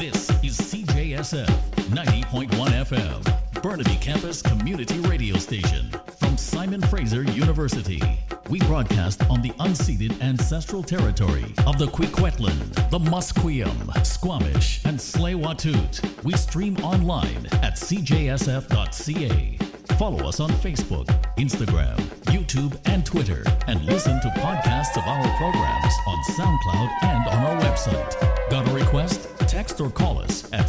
This is CJSF 90.1 FM, Burnaby Campus Community Radio Station from Simon Fraser University. We broadcast on the unceded ancestral territory of the Kwikwetlan, the Musqueam, Squamish, and Tsleil-Waututh. We stream online at cjsf.ca. Follow us on Facebook, Instagram, YouTube, and Twitter, and listen to podcasts of our programs on SoundCloud and on our website. Got a request? Text or call us at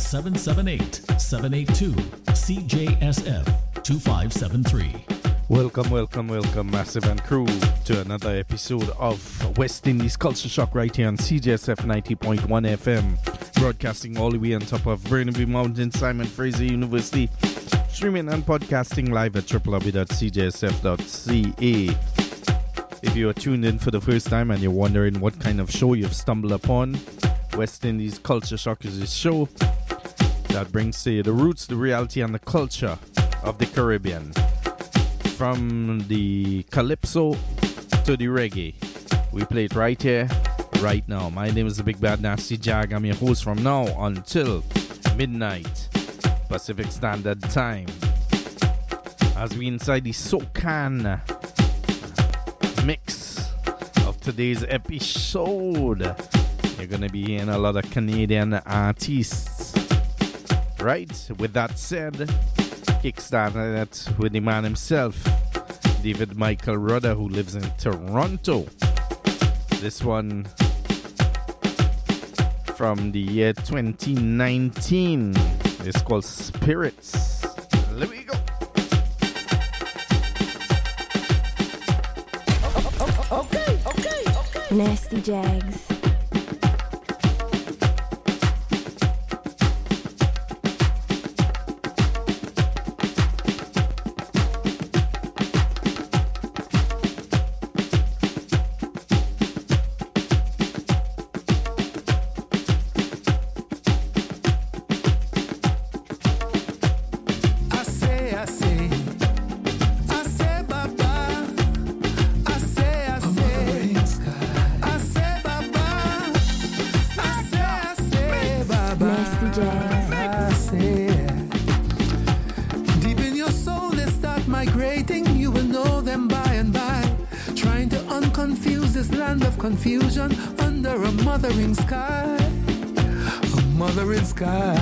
778-782-CJSF-2573. Welcome, Massive and crew, to another episode of West Indies Culture Shock right here on CJSF 90.1 FM, broadcasting all the way on top of Burnaby Mountain, Simon Fraser University, streaming and podcasting live at www.cjsf.ca. If you are tuned in for the first time and you're wondering what kind of show you've stumbled upon, West Indies Culture Shock is a show that brings to you the roots, the reality, and the culture of the Caribbean. From the calypso to the reggae, we play it right here, right now. My name is the Big Bad Nasty Jag. I'm your host from now until midnight Pacific Standard Time, as we inside the SoCan mix of today's episode. You're gonna be hearing a lot of Canadian artists, right? With that said, kickstarted it with the man himself, David Michael Rudder, who lives in Toronto. This one from the year 2019. It's called Spirits. Let me go. Okay. Nasty Jags. Confusion under a mothering sky, a mothering sky,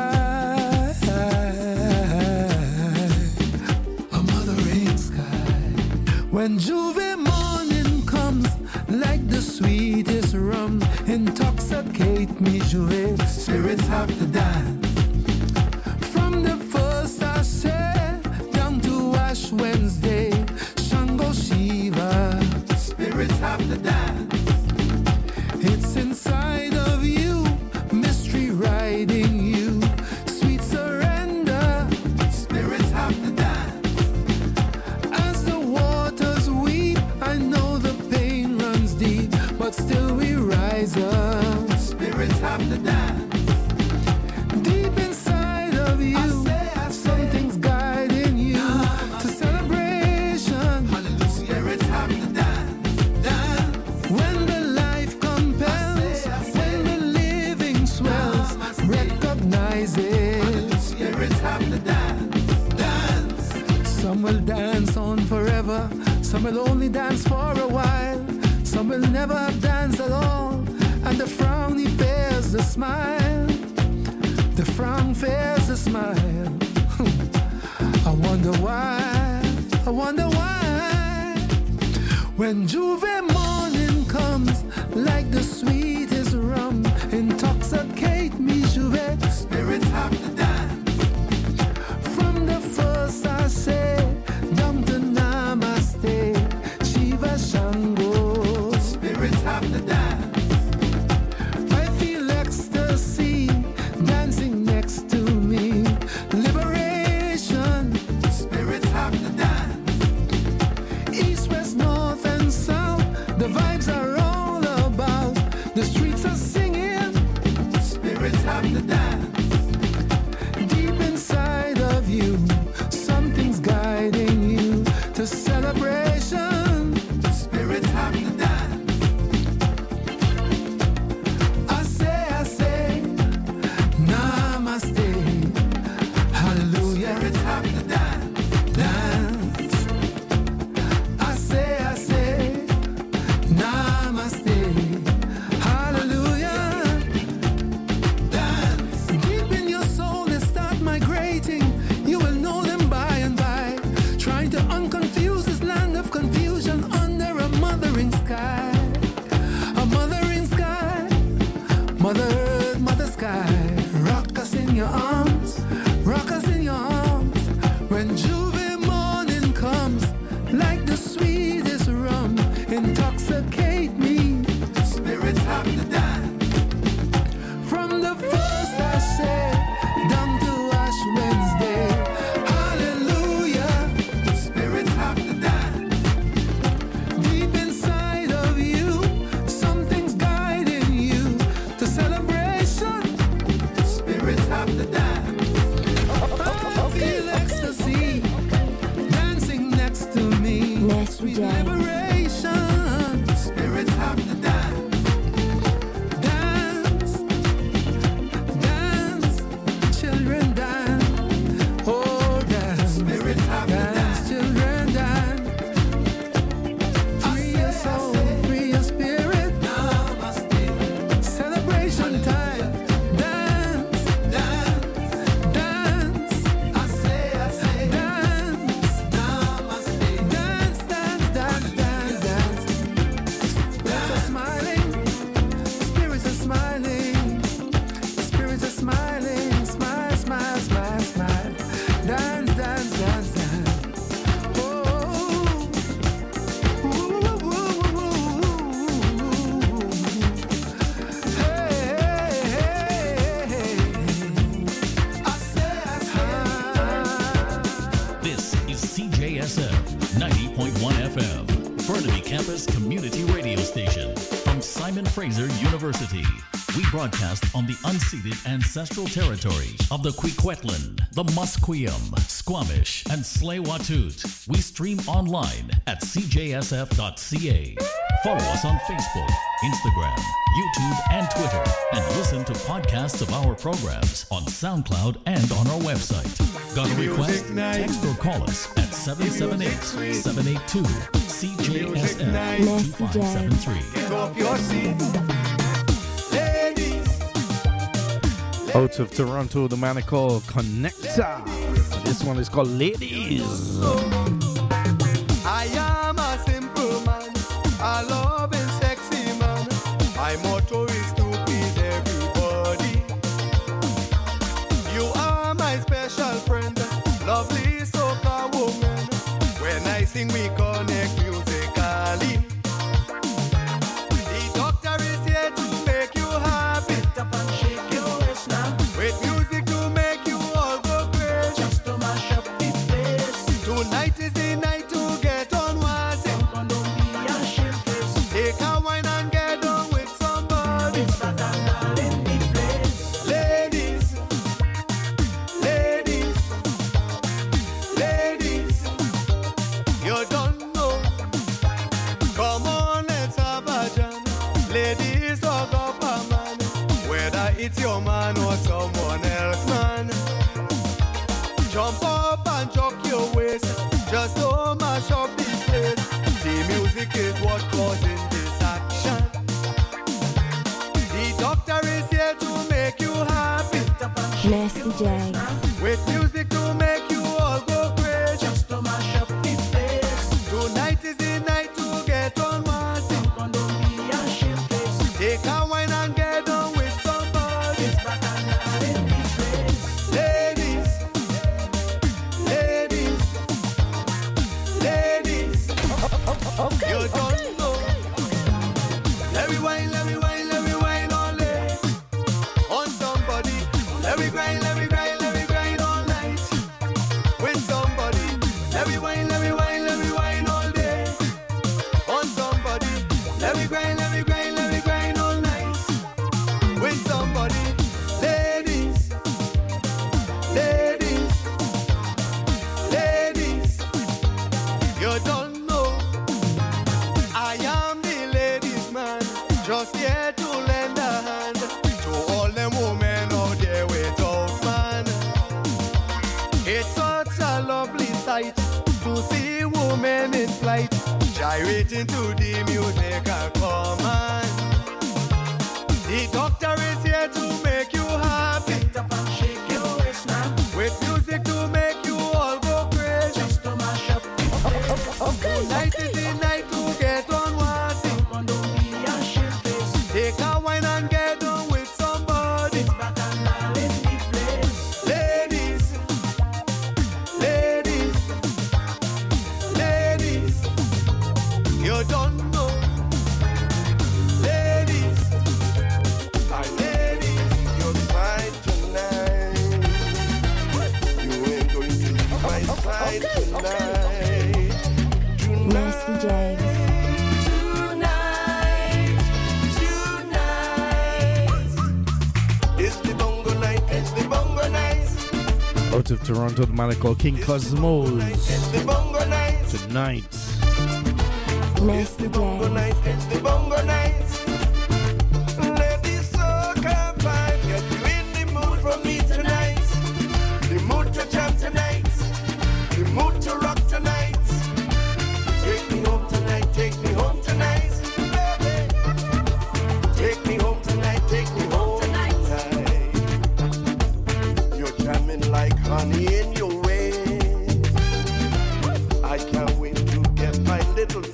a mothering sky. When Juve morning comes, like the sweetest rum, intoxicate me, Juve. Spirits have to dance. From the first I said down to Ash Wednesday, Shango Shiva. Spirits have to dance. It's inside of you, mystery riding you, sweet surrender. Spirits have to dance. As the waters weep, I know the pain runs deep, but still we rise up. Spirits have to dance. Deep inside of you, something's guiding you to celebration. Hallelujah. Spirits have to dance. When the life compels, when the living swells, recognize it. Spirits have to dance, dance. Some will dance on forever, some will only dance for a while, some will never have danced at all, and the frown he bears the smile, the frown fears the smile. I wonder why, when Juve morning comes, like the sweetest rum, intoxicate me, Juve. Spirits have to dance. From the first I say, down to Namaste, Shiva Shango. Spirits have to dance. I feel ecstasy dancing next to me. Liberation. Spirits have to dance. East, west, north, and south, the vibes are all about the Mother Earth, Mother Sky, rock us in your arms, rock us in your arms. When Juve morning comes, like the sweetest rum, intoxicate me. Spirits have to dance. From the first I said, down to Ash Wednesday, hallelujah. Spirits have to dance. Deep inside of you, something's guiding you to celebration. Spirits have to dance. I feel ecstasy dancing next to me. Nasty Sweet Jags. liberation. Spirits have to dance. Dance, dance, children dance. Oh, dance. Spirits have to dance. Children dance. Free your soul, free your spirit. Celebration time. Dance, dance, dance. I say, dance. Dance, dance, dance, dance, dance. Spirits are smiling. Spirits are smiling. Spirits are smiling. Smile, smile, smile, smile. Dance, dance, dance, dance. Oh, ooh, ooh, ooh, ooh. Hey, hey, hey. I say. This is CJSF 90.1 FM, Burnaby Campus Community Radio Station from Simon Fraser University. We broadcast on the unceded ancestral territories of the Kwikwetlan, the Musqueam, Squamish, and Tsleil-Waututh. We stream online at cjsf.ca. Follow us on Facebook, Instagram, YouTube, and Twitter, and listen to podcasts of our programs on SoundCloud and on our website. Got a request? Text or call us at 778-782-CJSF Nasty Jags. 2573. Off your seat. Ladies. Out of Toronto, the man called Connector. This one is called Ladies. I am a simple man, a loving sexy man. My motto is to please everybody. You are my special friend, lovely soca woman. When I sing, we connect musically. The doctor is here to make you happy. Sit up and shake your waist now. With music to make you all go crazy. Just to mash up the place. Tonight is the night to get on wassy. Don't be ashamed. Take a wine and get on with somebody. It's not a girl in the place. Ladies, ladies, ladies, you don't know. Come on, let's have a jam. Ladies, hug up a man. Whether it's your man or someone else, man. Jump up and chuck your waist. Just don't mash up the place. The music is what causing this action. The doctor is here to make you happy. Nasty Jags. With music to make you all go crazy. Just to mash up the place. Tonight is the night to get on massy. Don't be ashamed. Take a wine and get on with somebody. It's back and out in the place. Ladies, ladies, ladies. You don't know. Let me wine, let me wine, let me wine all day. On somebody. Let me grind, let me grind, let me grind all night. With somebody. Let me wine, let me wine, let me wine all day. On somebody. Let me grind, let me grind, let me grind all night. With somebody. Ladies, ladies, ladies. You don't know. I am the ladies man, just here to lend a hand to all them women out there without man. It's such a lovely sight to see women in flight, gyrating to the music and command. The doctor is here to make you happy. Sit up and shake your waist now. With music to make you all go crazy. Just to mash up the place. Tonight is the night to get on wassy. Don't be ashamed. Take a wine and get on with some. Out of Toronto, the man called King Cosmos. Tonight. Nasty Jazz. It's the bongo nights. Let the soca vibe get you in the mood for me tonight. The mood to jam tonight. The mood to rock tonight. Take me home tonight. Take me home tonight. Baby. Take me home tonight. Take me home tonight. You're jamming like honey in your ways. I can't wait to get my little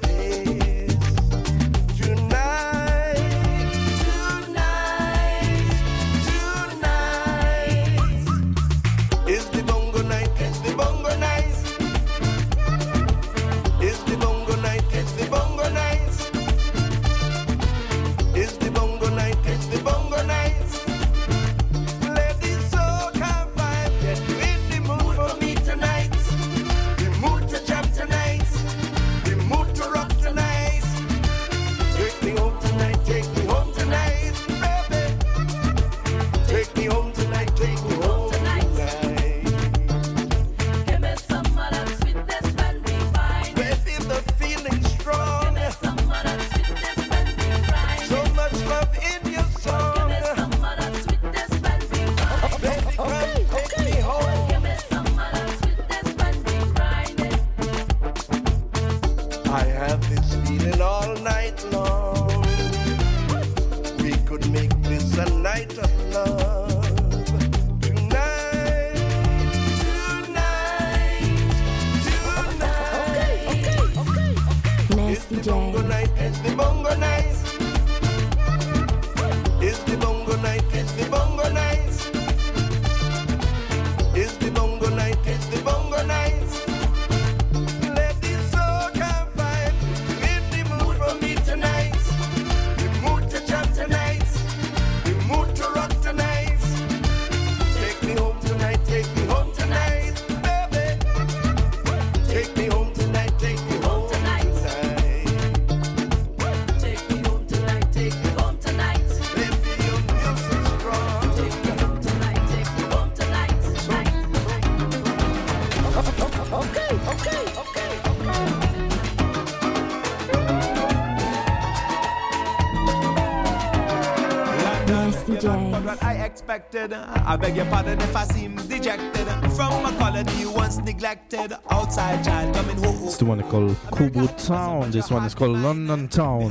I beg your pardon if I seem dejected. From a colony once neglected. Outside child coming home. It's the one called Kubo Town. This one is called London Town.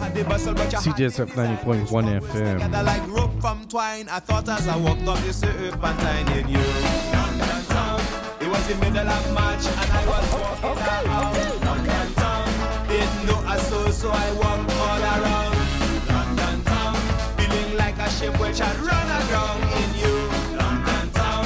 CJSF 90.1 FM. Like rope from twine. I thought as I walked up the serpentine in you. London Town. It was the middle of March and I was walking around. London Town. Didn't know a soul, so I walked all around. London Town. Feeling like a ship which had run aground in you. London Town.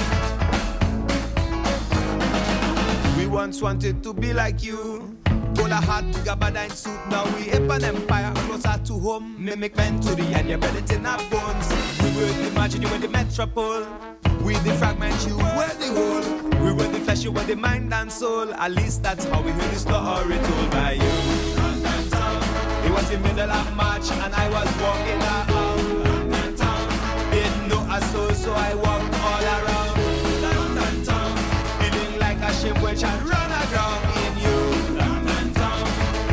We once wanted to be like you. Bowler hat, gabardine suit. Now we hip an empire closer to home. Mimic men to the end, you build it in our bones. We will imagine you in the metropole. We the fragment, you were the whole. We were the flesh, you were the mind and soul. At least that's how we heard the story told by you. London Town. It was the middle of March and I was walking around. London Town. Didn't know a soul, so I walked all around. London Town. Feeling like a ship which had run aground in you. London Town.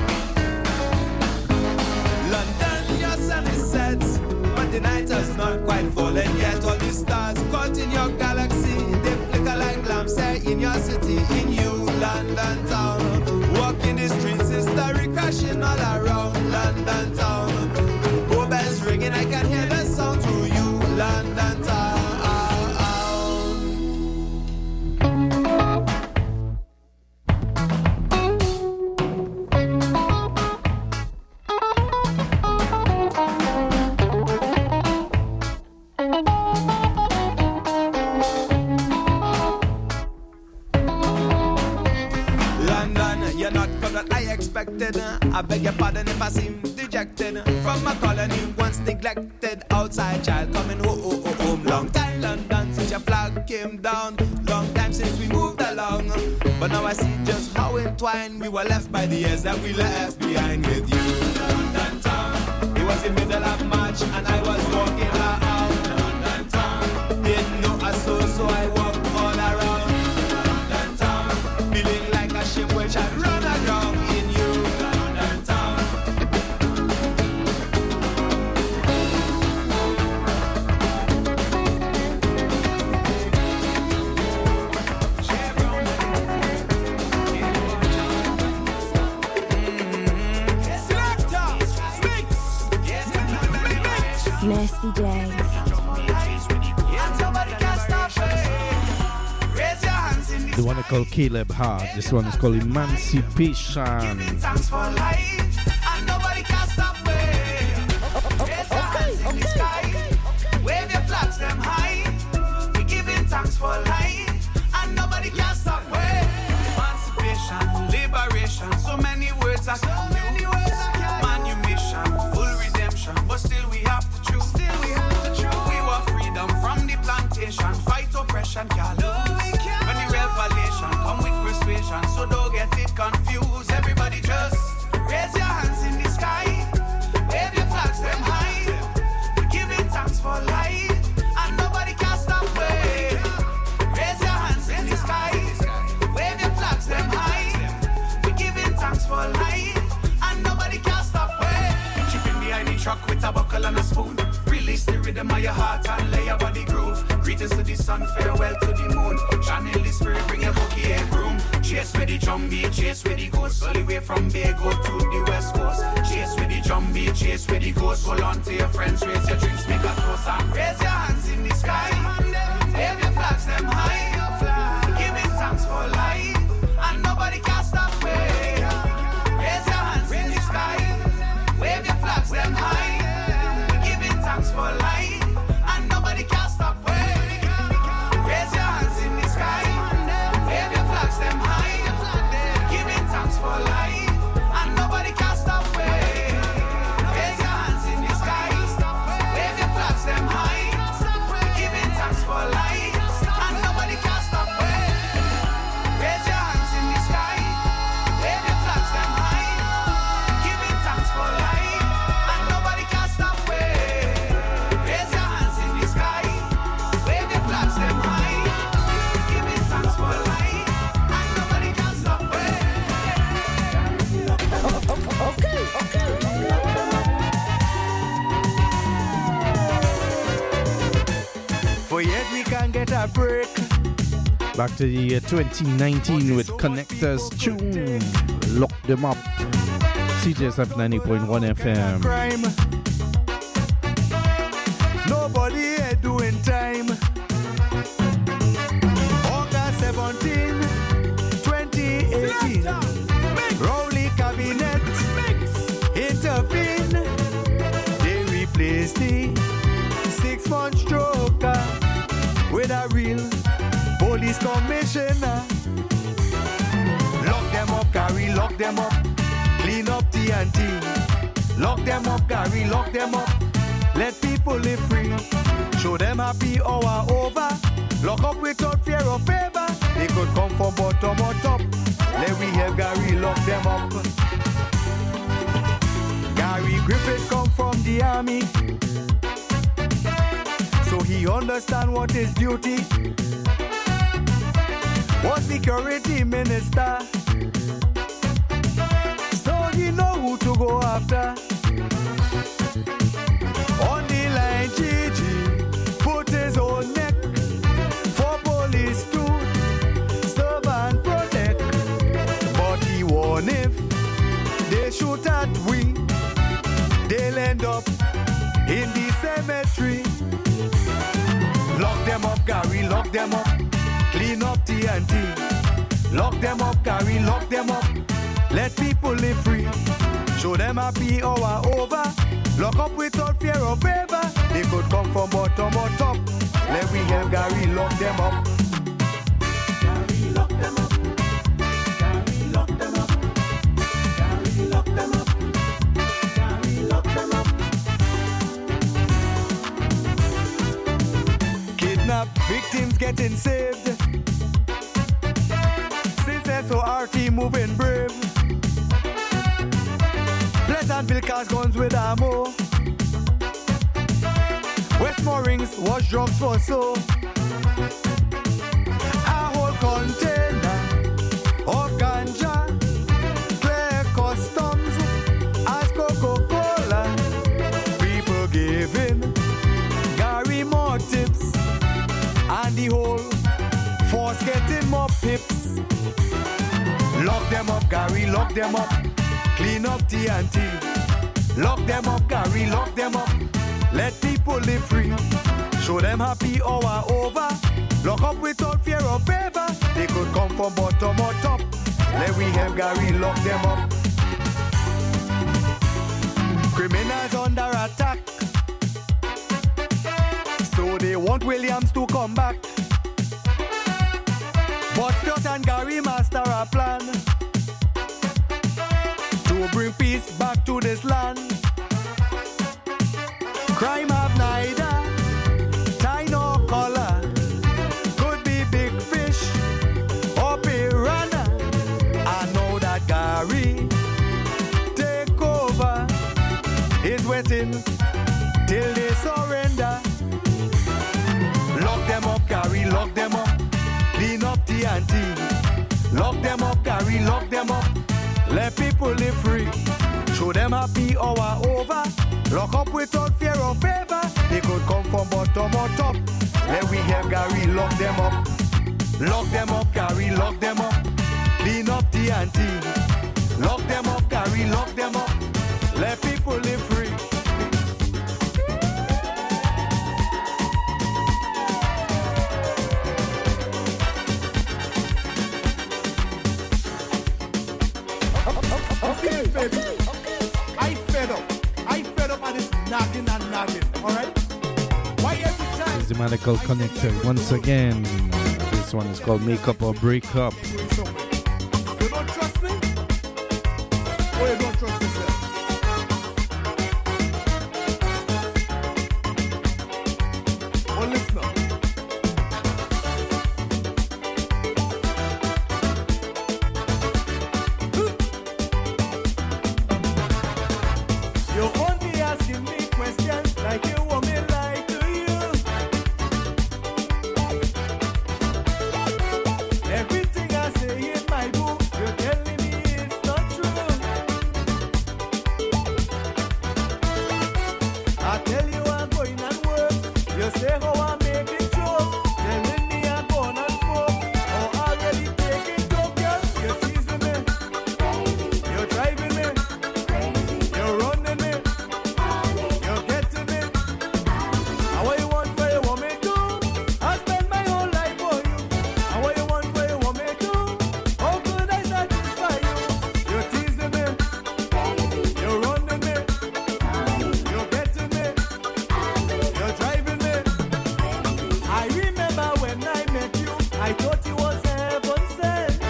London, your sun is set, but the night has not quite fallen yet. All the stars caught in your galaxy, they flicker like lamps there in your city, in you, London Town. Walking the streets, history crashing all around London Town. Oh, bells ringing, I can hear the sound through you, London Town. I beg your pardon if I seem dejected. From a colony once neglected. Outside child coming home. Long time London since your flag came down. Long time since we moved along. But now I see just how entwined we were left by the years that we left behind with you. London Town. It was the middle of March and I was walking around London Town. Didn't know a soul, so I walked all around The one I call Caleb Hart. This one is called Emancipation. Giving thanks for life, and nobody can stop me. Raise your hands in the sky, wave your flags them high. We giving thanks for life, and nobody can stop me. Emancipation, liberation, so many words I can use. Manumission, full redemption, but still we have to choose. We want freedom from the plantation, fight oppression, can't lose. When the revelation come with persuasion, so don't get it confused. Everybody just raise your hands in the sky, wave your flags them high. We're giving thanks for life, and nobody can stop me. Raise your hands in the sky, wave your flags them high. We're giving thanks for life, and nobody can stop me. Chipping behind the truck with a buckle and a spoon. Release the rhythm of your heart and lay your body groove. Greetings to the sun, farewell to the moon. Channel the spirit, bring a bouquet and broom. Chase with the drum beat, chase with the ghost. All the way from Bay, go to the west coast. Chase with the drum beat, chase with the ghost. Hold on to your friends, raise your drinks, make a toast. And raise your hands in the sky, wave your flags them high. Giving thanks for life, and nobody can stop me. Raise your hands in the sky, wave your flags them high. Thanks for life, and nobody can stop me. Raise your hands in the sky, wave your flags them high. Giving thanks for life, and nobody can stop me. Raise your hands in the sky, wave your flags them high. Giving thanks for life, and nobody can stop me. Raise your hands in the sky, wave your flags them high. Giving thanks for life, and nobody can stop me. For yet we can get a break. Back to the year 2019 with Connectors tune. Lock them up. CJSF 90.1 FM. Crime. Nobody here doing time. August 17, 2018. Rowley Cabinet intervene. They replace the 6-month stroker with a real police commissioner. Lock them up, Gary, lock them up. Clean up TNT. Lock them up, Gary, lock them up. Let people live free. Show them happy hour over. Lock up without fear or favor. They could come from bottom or top. Let we have Gary lock them up. Gary Griffith come from the army, so he understand what is duty. Was security minister, so he know who to go after. On the line, Gigi put his own neck for police to serve and protect. But he warned if they shoot at we, they'll end up in the cemetery. Lock them up, Gary, lock them up. Clean up TNT. Lock them up, Gary, lock them up. Let people live free. Show them happy hour over. Lock up without fear or favor. They could come from bottom or top. Let we help Gary lock them up. Gary, lock them up. Gary, lock them up. Gary, lock them up. Gary, lock them up. Kidnap victims getting saved. Since SORT moving brave. Pleasantville cars guns with ammo. Westmore rings wash drugs for so. A whole container of ganja. Clear customs as Coca-Cola. People giving Gary more tips. And the whole force getting more pips. Lock them up, Gary, lock them up. Clean up TNT. Lock them up, Gary, lock them up. Let people live free. Show them happy hour over. Lock up without fear or favor. They could come from bottom or top. Let we have Gary lock them up. Criminals under attack. So they want Williams to come back. But Stuart and Gary master a plan to bring peace back to this land. Crime have neither tie nor color. Could be big fish or piranha. I know that Gary take over. Is waiting till they surrender. Lock them up, Gary, lock them up. Clean up TNT. Lock them up, Gary, lock them up. Let people live free. Show them happy hour over. Lock up without fear or favor. They could come from bottom or top. Let we have Gary lock them up. Lock them up, Gary, lock them up. Clean up TNT. Lock them up, Gary, lock them up. Let people live free. I fed up on this nagging and nagging, alright? Why every time? It's the Medical Connector once again. This one is called Make Up or Break Up. You don't trust me? Or you don't trust yourself? Well, listen up. You're only asking me questions like you want me lie to you. Everything I say in my book, you're telling me it's not true. I tell you I'm going and work. You say how I make it joke. Telling me I'm going and smoke. Or already taking dope, girl. You're teasing me. You're driving me. You're running me. You're getting me. And what you want, where you want me to? I spend my whole life for you. And what you want, where you want me to? How could I satisfy you? You're teasing me. You're running me. You're getting me. You're driving me. I remember when I met you, I thought you was heaven sent.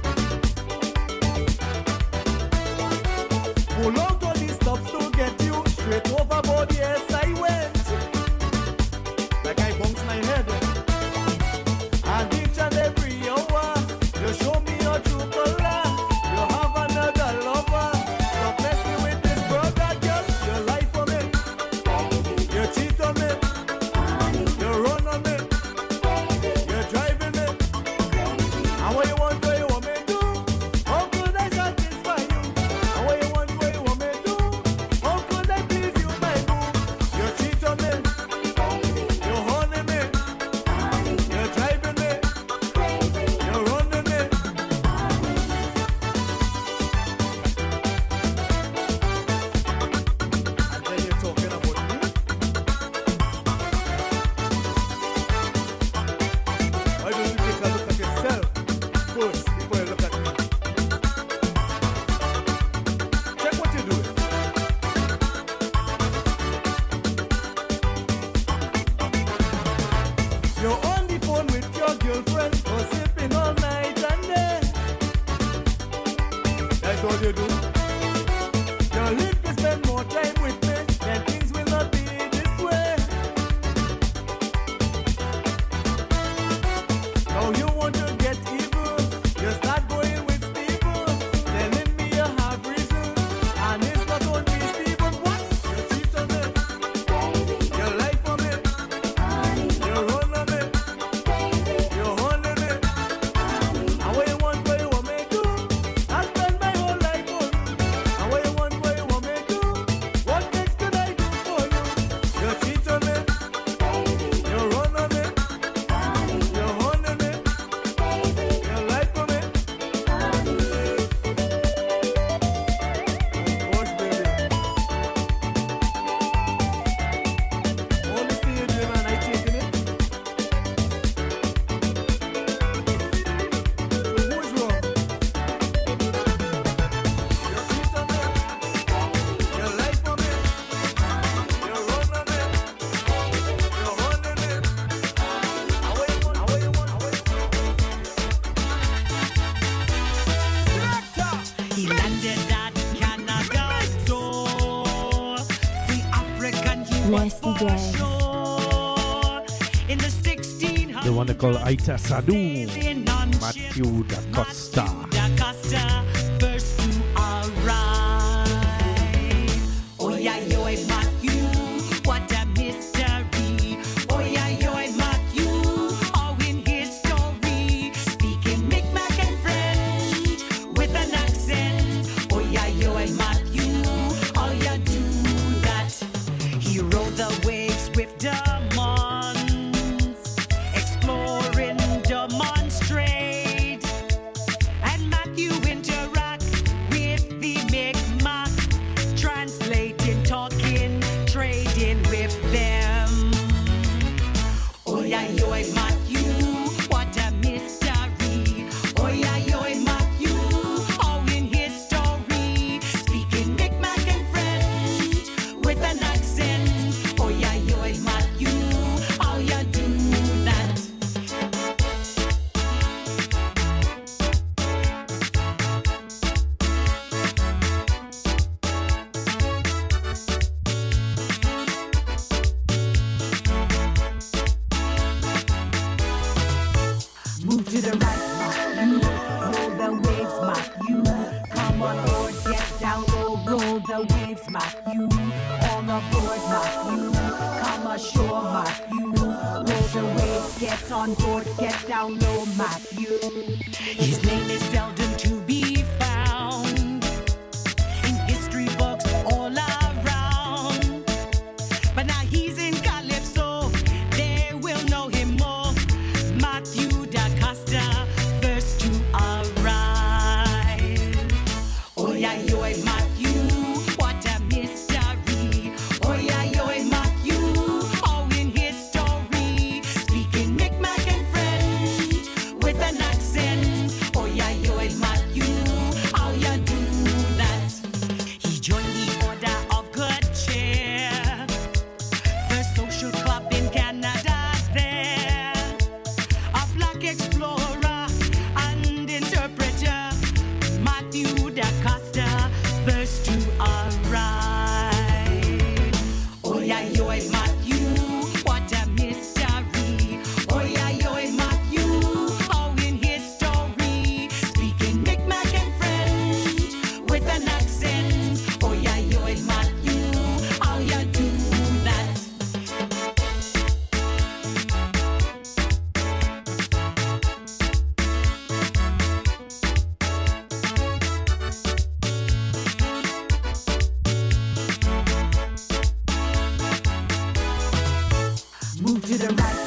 Pull out all these stops to get you straight overboard, yes I went. Like I bounced my head. And each and every hour, you show me your true color. You have another lover. Stop messing with this brother, girl. You lie for me. You cheat on me. You run on me. You're driving me. And what you want, where you want me to? How could I satisfy you? And what you want, where you want me to? How could I please you, my boo? You cheat on me. You're haunting me. You're driving me. You're running me. And then you're talking about me? Why don't you take a look at yourself first before you look at me? Check what you're doing. You're on the phone with your girlfriend, gossiping all night and day. That's all you do. You're live to spend more time with me, then things will not be this way. Now you want to get evil, you start going with Steven, telling me you have reasons, and it's not only Steven. What? You cheat on me, you lie for me, you run on me, you haunting me, and what you want me to? I spend my whole life on Jazz. The one they call Aita Sadu, Matthew Da Costa. First to arrive. Oh yeah, yo, Matthew, what a mystery. Oh yeah, yo, Matthew, all in history. Speaking Micmac and French with an accent. Oh yeah, yo, Matthew, all you do that. He rode the waves with demands, exploring, demonstrate, and Matthew interact with the Mi'kmaq, translating, talking, trading with them. Oh yeah, yo, Matthew, what a mystery. Oh yeah, yo, Matthew, all in history, speaking Mi'kmaq and French with an accent. Oh yeah, yo, Matthew, how you do that? Move to the right, Matthew. Roll the waves, Matthew. Come on board, get down low. Roll the waves, Matthew. On aboard, Matthew. Come ashore, Matthew. Roll the waves, get on board, get down low, Matthew. His name is seldom to be